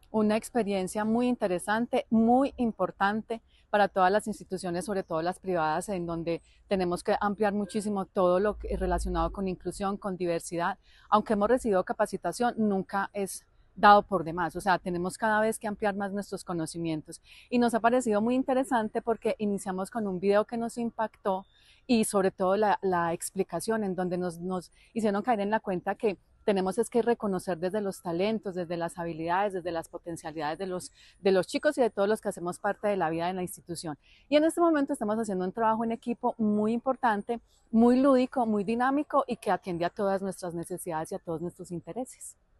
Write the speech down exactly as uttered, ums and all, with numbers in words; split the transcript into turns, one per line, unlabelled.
una experiencia muy interesante, muy importante para todas las instituciones, sobre todo las privadas, en donde tenemos que ampliar muchísimo todo lo que es relacionado con inclusión, con diversidad. Aunque hemos recibido capacitación, nunca es dado por demás, o sea, tenemos cada vez que ampliar más nuestros conocimientos. Y nos ha parecido muy interesante porque iniciamos con un video que nos impactó y sobre todo la, la explicación en donde nos, nos hicieron caer en la cuenta que tenemos es que reconocer desde los talentos, desde las habilidades, desde las potencialidades de los, de los chicos y de todos los que hacemos parte de la vida de la institución. Y en este momento estamos haciendo un trabajo en equipo muy importante, muy lúdico, muy dinámico y que atiende a todas nuestras necesidades y a todos nuestros intereses.